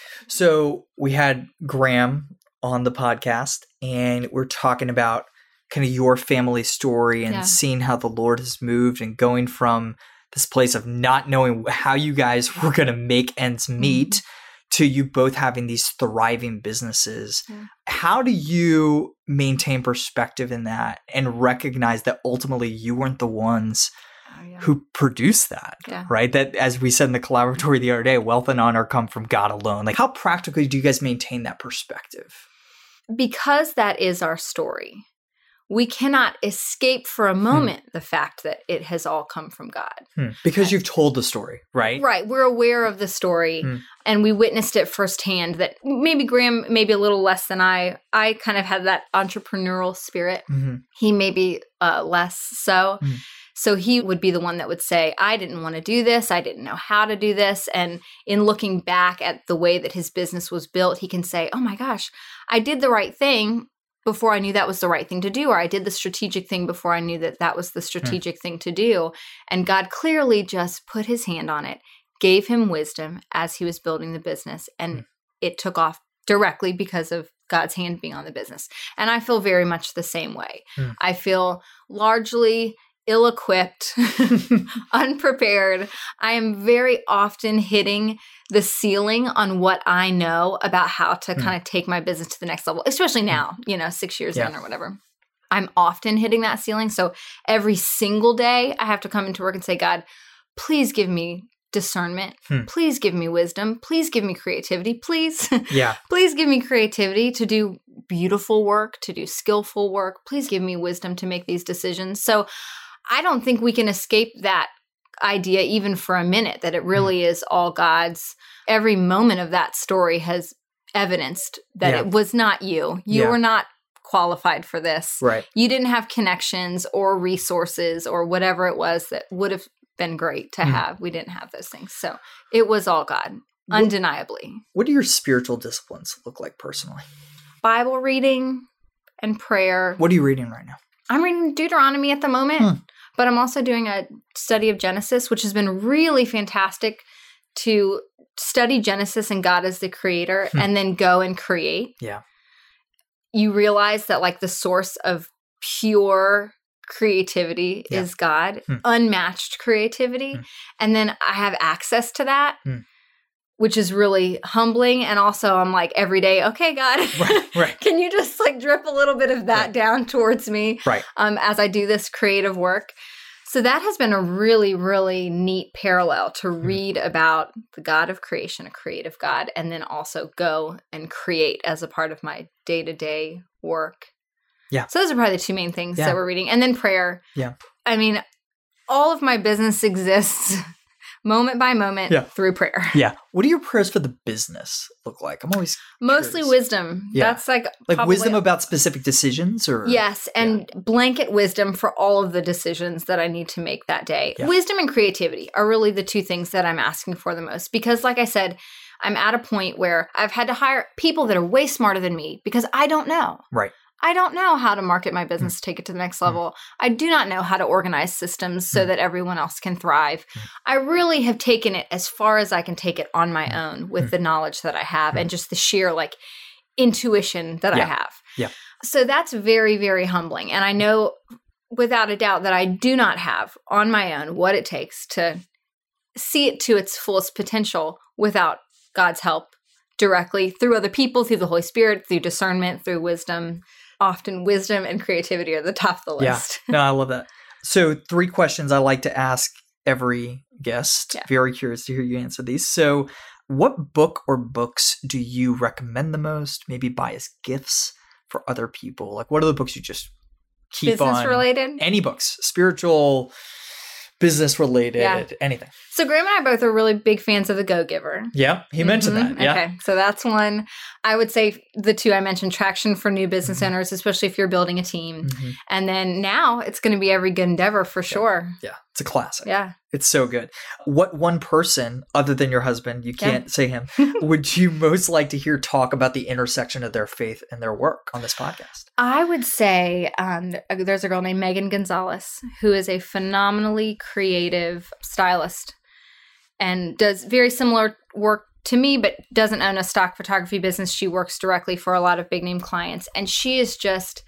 So we had Graham on the podcast and we're talking about kind of your family story and seeing how the Lord has moved and going from this place of not knowing how you guys were going to make ends meet to you both having these thriving businesses. Yeah. How do you maintain perspective in that and recognize that ultimately you weren't the ones who produced that, right? That, as we said in the collaboratory the other day, wealth and honor come from God alone. How practically do you guys maintain that perspective? Because that is our story, we cannot escape for a moment the fact that it has all come from God. Because you've told the story, right? Right. We're aware of the story and we witnessed it firsthand that maybe Graham, maybe a little less than I kind of had that entrepreneurial spirit. He maybe less so. So he would be the one that would say, I didn't want to do this. I didn't know how to do this. And in looking back at the way that his business was built, he can say, oh my gosh, I did the right thing before I knew that was the right thing to do. Or I did the strategic thing before I knew that that was the strategic thing to do. And God clearly just put his hand on it, gave him wisdom as he was building the business. And it took off directly because of God's hand being on the business. And I feel very much the same way. I feel largely ill-equipped, unprepared. I am very often hitting the ceiling on what I know about how to kind of take my business to the next level, especially now, 6 years in or whatever. I'm often hitting that ceiling. So every single day I have to come into work and say, God, please give me discernment. Please give me wisdom. Please give me creativity. Please. Yeah. Please give me creativity to do beautiful work, to do skillful work. Please give me wisdom to make these decisions. So I don't think we can escape that idea even for a minute, that it really is all God's. Every moment of that story has evidenced that it was not you. You were not qualified for this. Right. You didn't have connections or resources or whatever it was that would have been great to have. We didn't have those things. So it was all God, undeniably. What do your spiritual disciplines look like personally? Bible reading and prayer. What are you reading right now? I'm reading Deuteronomy at the moment, but I'm also doing a study of Genesis, which has been really fantastic to study Genesis and God as the creator and then go and create. Yeah. You realize that like the source of pure creativity is God, unmatched creativity. And then I have access to that, which is really humbling. And also I'm like every day, okay, God, right. Can you just like drip a little bit of that down towards me as I do this creative work? So that has been a really, really neat parallel to read about the God of creation, a creative God, and then also go and create as a part of my day-to-day work. Yeah. So those are probably the two main things that we're reading. And then prayer. Yeah. I mean, all of my business exists moment by moment through prayer. Yeah. What do your prayers for the business look like? I'm always mostly curious. Wisdom. Yeah. That's like wisdom about specific decisions, or yes, and blanket wisdom for all of the decisions that I need to make that day. Yeah. Wisdom and creativity are really the two things that I'm asking for the most, because like I said, I'm at a point where I've had to hire people that are way smarter than me because I don't know. Right. I don't know how to market my business, take it to the next level. I do not know how to organize systems so that everyone else can thrive. I really have taken it as far as I can take it on my own with the knowledge that I have and just the sheer like intuition that I have. Yeah. So that's very, very humbling. And I know without a doubt that I do not have on my own what it takes to see it to its fullest potential without God's help directly through other people, through the Holy Spirit, through discernment, through wisdom. Often wisdom and creativity are the top of the list. Yeah. No, I love that. So 3 questions I like to ask every guest. Yeah. Very curious to hear you answer these. So what book or books do you recommend the most? Maybe buy as gifts for other people? Like what are the books you just keep on? Business related? Any books. Spiritual, business related, anything. So Graham and I both are really big fans of The Go-Giver. Yeah, he mentioned that. Yeah. Okay, so that's one. I would say the 2 I mentioned, Traction for new business owners, especially if you're building a team. And then now it's going to be Every Good Endeavor for sure. Yeah, it's a classic. Yeah. It's so good. What one person, other than your husband, you can't say him, would you most like to hear talk about the intersection of their faith and their work on this podcast? I would say there's a girl named Megan Gonzalez, who is a phenomenally creative stylist and does very similar work to me, but doesn't own a stock photography business. She works directly for a lot of big name clients. And she is just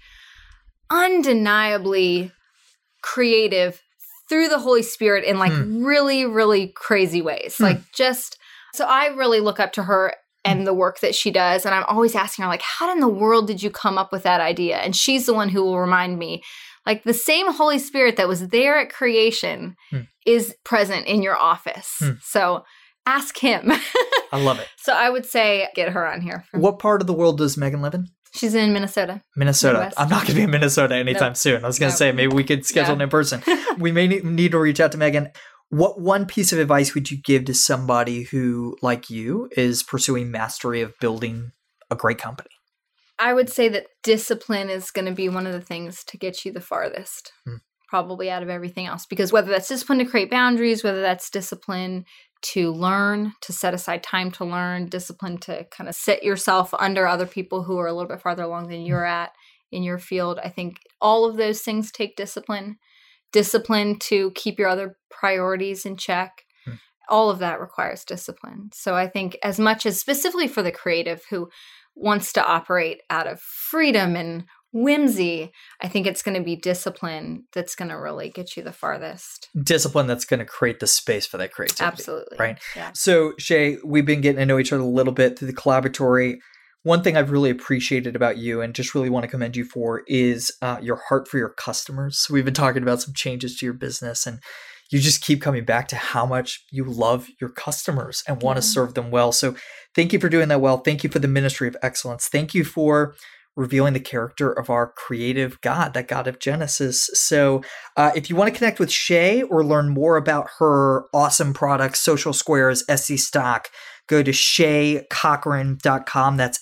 undeniably creative through the Holy Spirit in like really, really crazy ways. Like just, so I really look up to her and the work that she does. And I'm always asking her like, how in the world did you come up with that idea? And she's the one who will remind me, like the same Holy Spirit that was there at creation is present in your office. So ask him. I love it. So I would say get her on here. What part of the world does Megan live in? She's in Minnesota. Minnesota. Midwest. I'm not going to be in Minnesota anytime soon. I was going to say maybe we could schedule an in-person. We may need to reach out to Megan. What one piece of advice would you give to somebody who, like you, is pursuing mastery of building a great company? I would say that discipline is going to be one of the things to get you the farthest, probably out of everything else. Because whether that's discipline to create boundaries, whether that's discipline to learn, to set aside time to learn, discipline to kind of set yourself under other people who are a little bit farther along than you're at in your field. I think all of those things take discipline. Discipline to keep your other priorities in check. All of that requires discipline. So I think as much as specifically for the creative who wants to operate out of freedom and whimsy, I think it's going to be discipline that's going to really get you the farthest. Discipline that's going to create the space for that creativity. Absolutely. Right. Yeah. So Shay, we've been getting to know each other a little bit through the collaboratory. One thing I've really appreciated about you and just really want to commend you for is your heart for your customers. So we've been talking about some changes to your business, and you just keep coming back to how much you love your customers and want to serve them well. So thank you for doing that well. Thank you for the ministry of excellence. Thank you for revealing the character of our creative God, that God of Genesis. So if you want to connect with Shay or learn more about her awesome products, Social Squares, SC Stock, go to shaycochrane.com. That's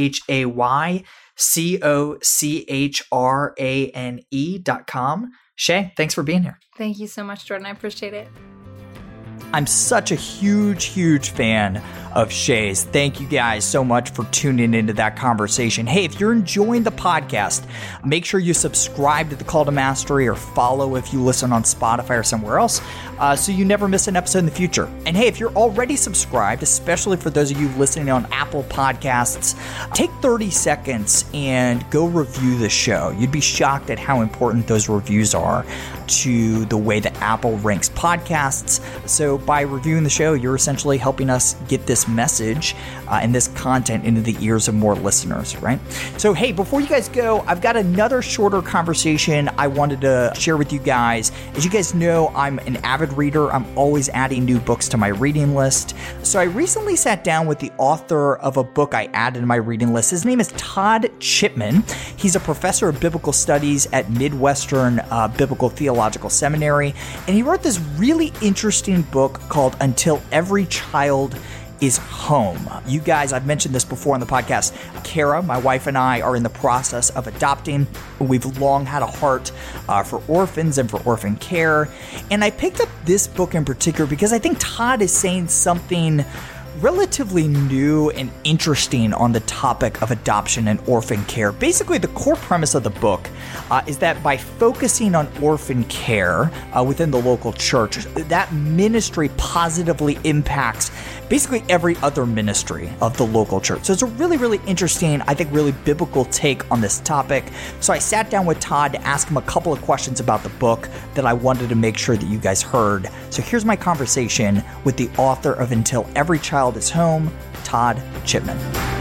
ShayCochrane.com. Shay, thanks for being here. Thank you so much, Jordan. I appreciate it. I'm such a huge fan of Shay's. Thank you guys so much for tuning into that conversation. Hey, if you're enjoying the podcast, make sure you subscribe to The Call to Mastery or follow if you listen on Spotify or somewhere else so you never miss an episode in the future. And hey, if you're already subscribed, especially for those of you listening on Apple Podcasts, take 30 seconds and go review the show. You'd be shocked at how important those reviews are to the way that Apple ranks podcasts. So by reviewing the show, you're essentially helping us get this message and this content into the ears of more listeners, right? So hey, before you guys go, I've got another shorter conversation I wanted to share with you guys. As you guys know, I'm an avid reader. I'm always adding new books to my reading list. So I recently sat down with the author of a book I added to my reading list. His name is Todd Chipman. He's a professor of biblical studies at Midwestern Biblical Theological Seminary, and he wrote this really interesting book called Until Every Child is Home. You guys, I've mentioned this before on the podcast. Kara, my wife, and I are in the process of adopting. We've long had a heart for orphans and for orphan care. And I picked up this book in particular because I think Todd is saying something relatively new and interesting on the topic of adoption and orphan care. Basically, the core premise of the book is that by focusing on orphan care within the local church, that ministry positively impacts basically every other ministry of the local church. So it's a really interesting, I think really biblical take on this topic. So I sat down with Todd to ask him a couple of questions about the book that I wanted to make sure that you guys heard. So here's my conversation with the author of Until Every Child is Home, Todd Chipman.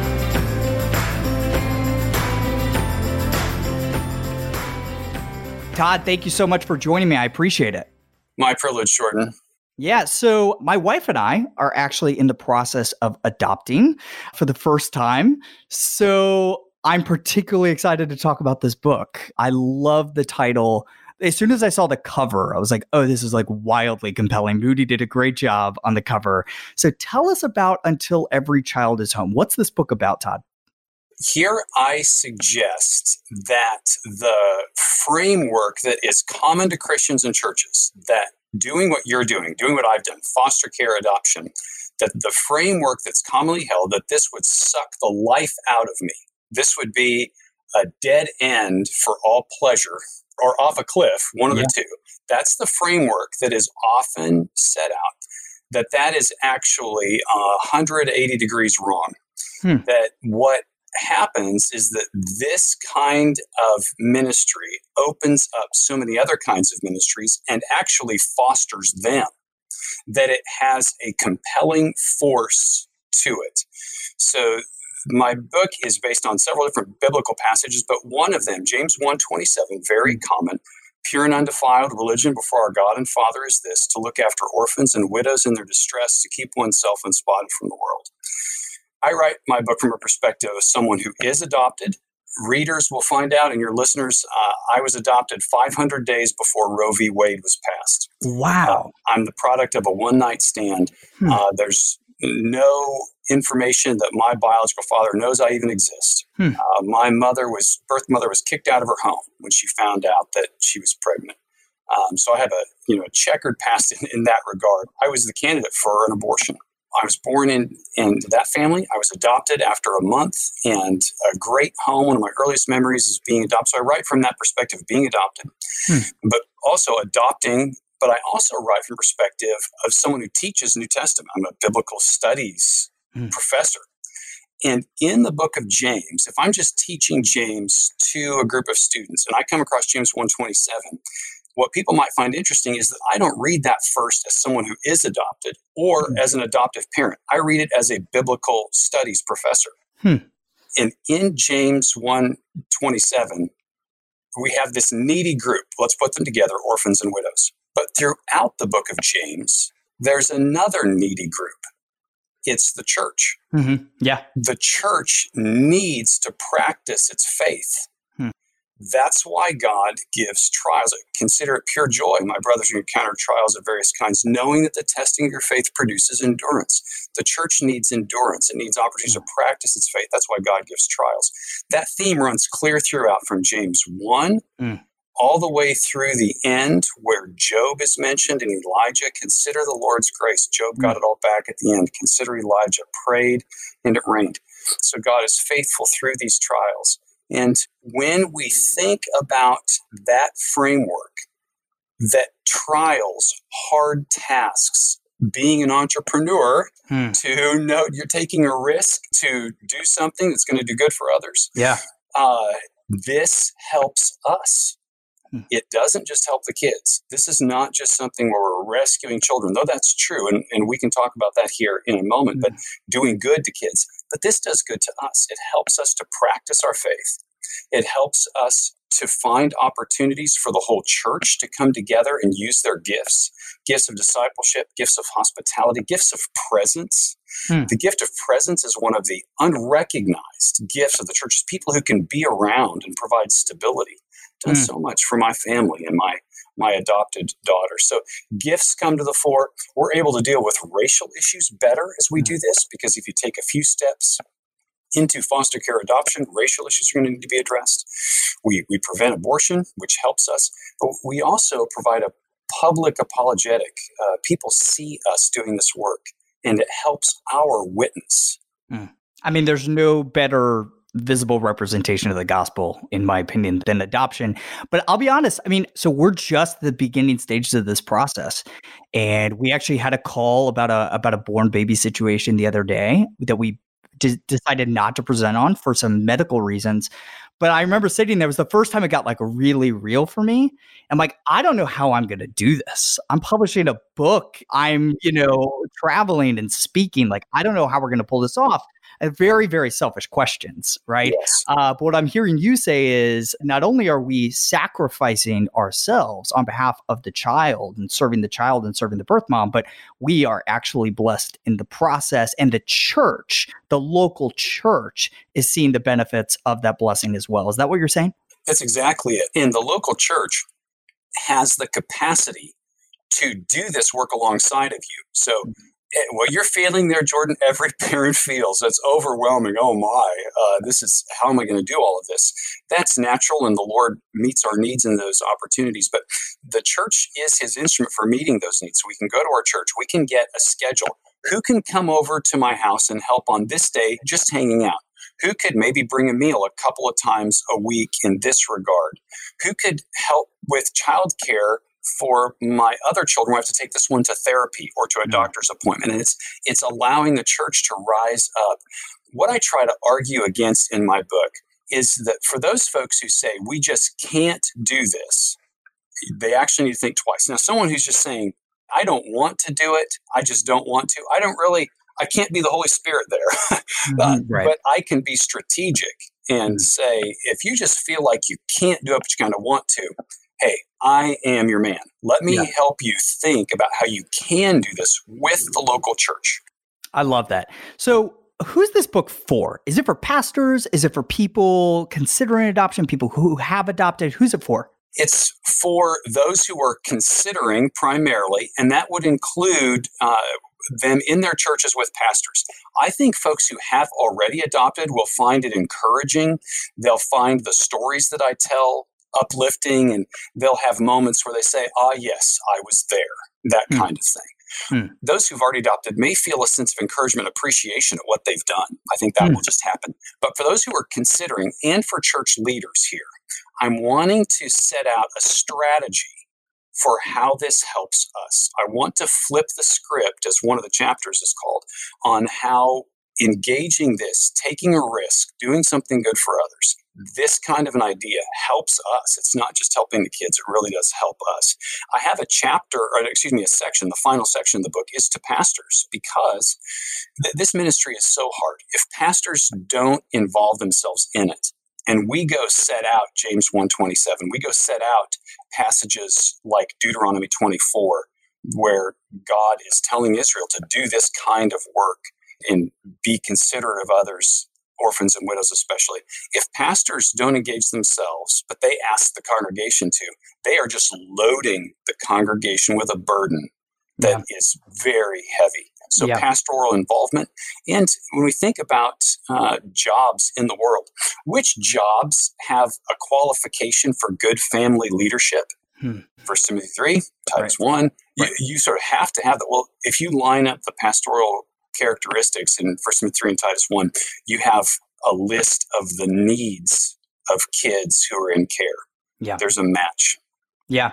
Todd, thank you so much for joining me. I appreciate it. My privilege, Jordan. Yeah, so my wife and I are actually in the process of adopting for the first time. So I'm particularly excited to talk about this book. I love the title. As soon as I saw the cover, I was like, oh, this is like wildly compelling. Moody did a great job on the cover. So tell us about Until Every Child is Home. What's this book about, Todd? Here I suggest that the framework that is common to Christians and churches, that doing what you're doing what I've done, foster care, adoption, that the framework that's commonly held, that this would suck the life out of me. This would be a dead end for all pleasure, or off a cliff, one of the two. That's the framework that is often set out, that is actually 180 degrees wrong. That what happens is that this kind of ministry opens up so many other kinds of ministries and actually fosters them, that it has a compelling force to it. So my book is based on several different biblical passages, but one of them, James 1:27, very common, pure and undefiled religion before our God and Father is this, to look after orphans and widows in their distress, to keep oneself unspotted from the world. I write my book from a perspective of someone who is adopted. Readers will find out, and your listeners, I was adopted 500 days before Roe v. Wade was passed. Wow. I'm the product of a one-night stand. There's no information that my biological father knows I even exist. My birth mother was kicked out of her home when she found out that she was pregnant. So I have a checkered past in that regard. I was the candidate for an abortion. I was born into that family. I was adopted after a month, and a great home. One of my earliest memories is being adopted. So I write from that perspective of being adopted, but also adopting. But I also write from the perspective of someone who teaches New Testament. I'm a biblical studies professor. And in the book of James, if I'm just teaching James to a group of students, and I come across James 1:27, what people might find interesting is that I don't read that first as someone who is adopted or as an adoptive parent. I read it as a biblical studies professor. And in James 1:27, we have this needy group. Let's put them together, orphans and widows. But throughout the book of James, there's another needy group. It's the church. Mm-hmm. Yeah. The church needs to practice its faith. That's why God gives trials. Consider it pure joy, my brothers, who encounter trials of various kinds, knowing that the testing of your faith produces endurance. The church needs endurance. It needs opportunities to practice its faith. That's why God gives trials. That theme runs clear throughout from James 1 all the way through the end where Job is mentioned and Elijah. Consider the Lord's grace. Job got it all back at the end. Consider Elijah prayed and it rained. So God is faithful through these trials. And when we think about that framework, that trials, hard tasks, being an entrepreneur, to know you're taking a risk to do something that's going to do good for others. Yeah. This helps us. It doesn't just help the kids. This is not just something where we're rescuing children, though that's true. And we can talk about that here in a moment, but doing good to kids. But this does good to us. It helps us to practice our faith. It helps us to find opportunities for the whole church to come together and use their gifts of discipleship, gifts of hospitality, gifts of presence. The gift of presence is one of the unrecognized gifts of the church. People who can be around and provide stability. Done so much for my family and my adopted daughter. So gifts come to the fore. We're able to deal with racial issues better as we do this, because if you take a few steps into foster care adoption, racial issues are going to need to be addressed. We prevent abortion, which helps us, but we also provide a public apologetic. People see us doing this work, and it helps our witness. I mean, there's no better visible representation of the gospel, in my opinion, than adoption. But I'll be honest, I mean, so we're just at the beginning stages of this process. And we actually had a call about a born baby situation the other day that we decided not to present on for some medical reasons. But I remember sitting there, it was the first time it got like really real for me. I'm like, I don't know how I'm going to do this. I'm publishing a book. I'm, traveling and speaking. Like, I don't know how we're going to pull this off. Very, very selfish questions, right? Yes. But what I'm hearing you say is not only are we sacrificing ourselves on behalf of the child and serving the birth mom, but we are actually blessed in the process. And the church, the local church, is seeing the benefits of that blessing as well. Is that what you're saying? That's exactly it. And the local church has the capacity to do this work alongside of you. So what you're feeling there, Jordan, every parent feels. That's overwhelming. Oh my, this is, how am I going to do all of this? That's natural, and the Lord meets our needs in those opportunities. But the church is his instrument for meeting those needs. So we can go to our church. We can get a schedule. Who can come over to my house and help on this day, just hanging out? Who could maybe bring a meal a couple of times a week in this regard? Who could help with childcare for my other children? I have to take this one to therapy or to a doctor's appointment. And it's allowing the church to rise up. What I try to argue against in my book is that for those folks who say, we just can't do this, they actually need to think twice. Now, someone who's just saying, I don't want to do it, I just don't want to, I can't be the Holy Spirit there. Right. But I can be strategic and say, if you just feel like you can't do it, but you kind of want to, hey, I am your man. Let me help you think about how you can do this with the local church. I love that. So who's this book for? Is it for pastors? Is it for people considering adoption, people who have adopted? Who's it for? It's for those who are considering primarily, and that would include them in their churches with pastors. I think folks who have already adopted will find it encouraging. They'll find the stories that I tell uplifting, and they'll have moments where they say, yes, I was there, that kind of thing. Those who've already adopted may feel a sense of encouragement, appreciation at what they've done. I think that will just happen. But for those who are considering, and for church leaders here, I'm wanting to set out a strategy for how this helps us. I want to flip the script, as one of the chapters is called, on how engaging this, taking a risk, doing something good for others, this kind of an idea helps us. It's not just helping the kids, it really does help us. I have a section, the final section of the book is to pastors, because this ministry is so hard. If pastors don't involve themselves in it, And we go set out James 1:27. We go set out passages like Deuteronomy 24, where God is telling Israel to do this kind of work and be considerate of others, orphans and widows especially. If pastors don't engage themselves, but they ask the congregation to, they are just loading the congregation with a burden that is very heavy. So pastoral involvement. And when we think about jobs in the world, which jobs have a qualification for good family leadership? 1 Timothy 3, Titus 1, you sort of have to have that. Well, if you line up the pastoral characteristics in 1 Timothy 3 and Titus 1, you have a list of the needs of kids who are in care. Yeah. There's a match. Yeah.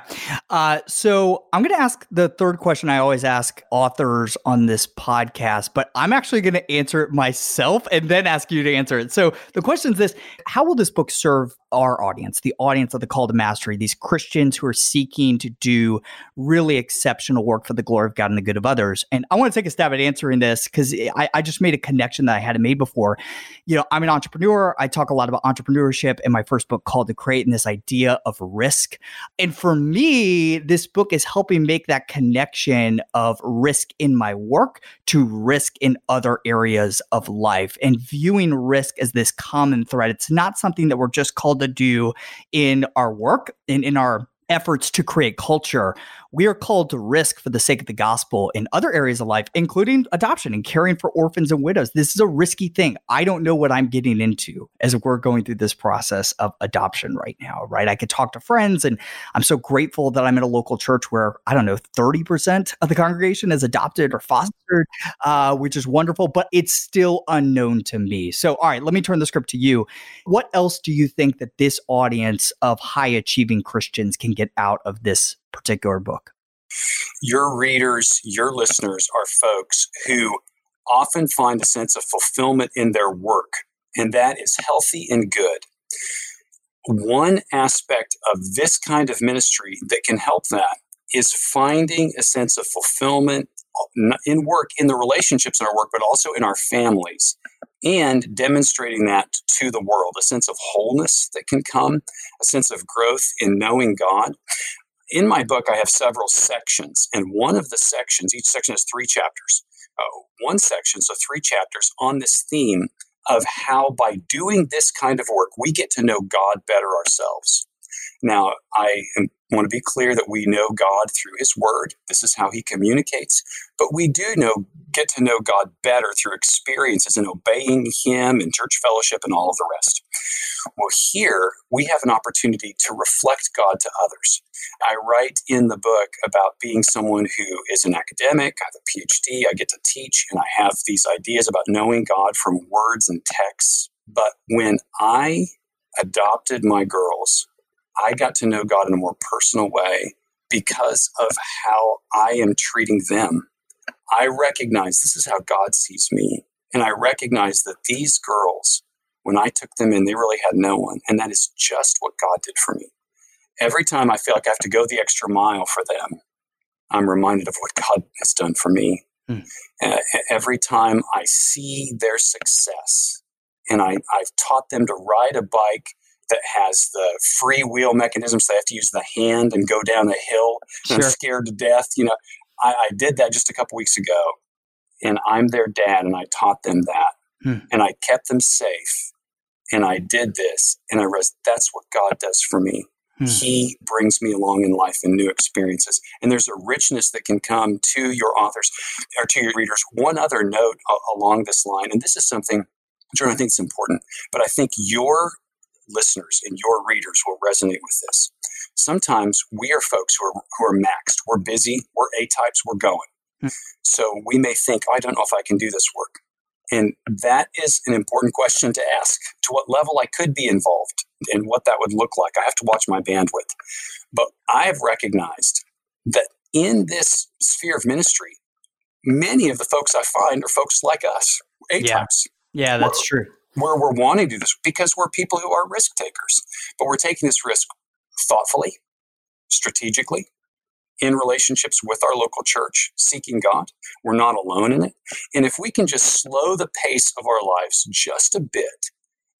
So I'm going to ask the third question I always ask authors on this podcast, but I'm actually going to answer it myself and then ask you to answer it. So the question is this: how will this book serve our audience, the audience of the Call to Mastery, these Christians who are seeking to do really exceptional work for the glory of God and the good of others? And I want to take a stab at answering this because I just made a connection that I hadn't made before. You know, I'm an entrepreneur. I talk a lot about entrepreneurship in my first book, Called to Create, and this idea of risk. And for me, this book is helping make that connection of risk in my work to risk in other areas of life and viewing risk as this common thread. It's not something that we're just called to do in our work and in our efforts to create culture. We are called to risk for the sake of the gospel in other areas of life, including adoption and caring for orphans and widows. This is a risky thing. I don't know what I'm getting into as we're going through this process of adoption right now, right? I could talk to friends, and I'm so grateful that I'm in a local church where, 30% of the congregation is adopted or fostered, which is wonderful, but it's still unknown to me. So, all right, let me turn the script to you. What else do you think that this audience of high-achieving Christians can get out of this particular book? Your readers, your listeners are folks who often find a sense of fulfillment in their work, and that is healthy and good. One aspect of this kind of ministry that can help that is finding a sense of fulfillment in work, in the relationships in our work, but also in our families, and demonstrating that to the world, a sense of wholeness that can come, a sense of growth in knowing God. In my book, I have several sections, and one of the sections, each section has 3 chapters. One section, so 3 chapters on this theme of how by doing this kind of work, we get to know God better ourselves. Now, I want to be clear that we know God through His Word. This is how He communicates. But we do get to know God better through experiences and obeying Him and church fellowship and all of the rest. Well, here we have an opportunity to reflect God to others. I write in the book about being someone who is an academic. I have a PhD. I get to teach, and I have these ideas about knowing God from words and texts. But when I adopted my girls, I got to know God in a more personal way because of how I am treating them. I recognize this is how God sees me. And I recognize that these girls, when I took them in, they really had no one. And that is just what God did for me. Every time I feel like I have to go the extra mile for them, I'm reminded of what God has done for me. Every time I see their success, and I've taught them to ride a bike that has the free wheel mechanisms. They have to use the hand and go down a hill. Sure. I'm scared to death. I did that just a couple weeks ago, and I'm their dad, and I taught them that, and I kept them safe, and I did this, and I realized that's what God does for me. He brings me along in life in new experiences, and there's a richness that can come to your authors or to your readers. One other note along this line, and this is something, Jordan, I think it's important, but I think your listeners and your readers will resonate with this. Sometimes we are folks who are maxed. We're busy. We're A-types. We're going. So we may think, I don't know if I can do this work. And that is an important question to ask, to what level I could be involved and what that would look like. I have to watch my bandwidth. But I have recognized that in this sphere of ministry, many of the folks I find are folks like us, A-types. Yeah, that's true. Where we're wanting to do this because we're people who are risk takers, but we're taking this risk thoughtfully, strategically, in relationships with our local church, seeking God. We're not alone in it. And if we can just slow the pace of our lives just a bit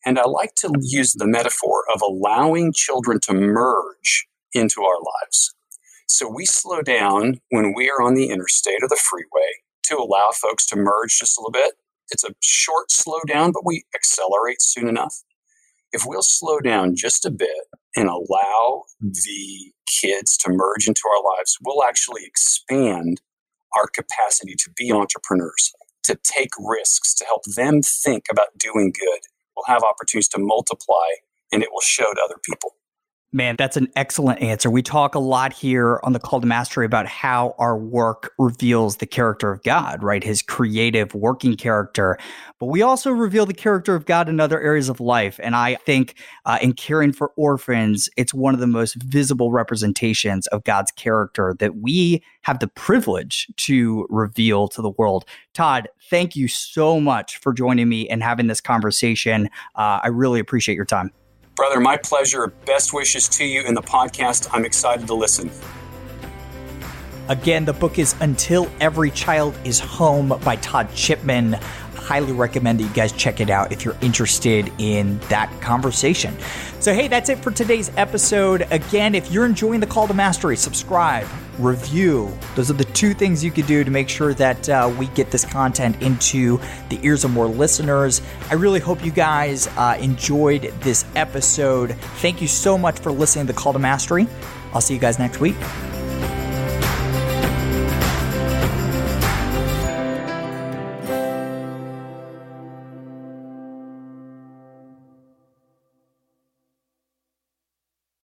And I like to use the metaphor of allowing children to merge into our lives. So we slow down when we are on the interstate or the freeway to allow folks to merge just a little bit. It's a short slowdown, but we accelerate soon enough. If we'll slow down just a bit and allow the kids to merge into our lives, we'll actually expand our capacity to be entrepreneurs, to take risks, to help them think about doing good. We'll have opportunities to multiply, and it will show to other people. Man, that's an excellent answer. We talk a lot here on the Call to Mastery about how our work reveals the character of God, right? His creative working character. But we also reveal the character of God in other areas of life. And I think in caring for orphans, it's one of the most visible representations of God's character that we have the privilege to reveal to the world. Todd, thank you so much for joining me and having this conversation. I really appreciate your time. Brother, my pleasure. Best wishes to you in the podcast. I'm excited to listen. Again, the book is Until Every Child is Home by Todd Chipman. Highly recommend that you guys check it out if you're interested in that conversation. So, hey, that's it for today's episode. Again, if you're enjoying the Call to Mastery, subscribe, review. Those are the two things you could do to make sure that we get this content into the ears of more listeners. I really hope you guys enjoyed this episode. Thank you so much for listening to the Call to Mastery. I'll see you guys next week.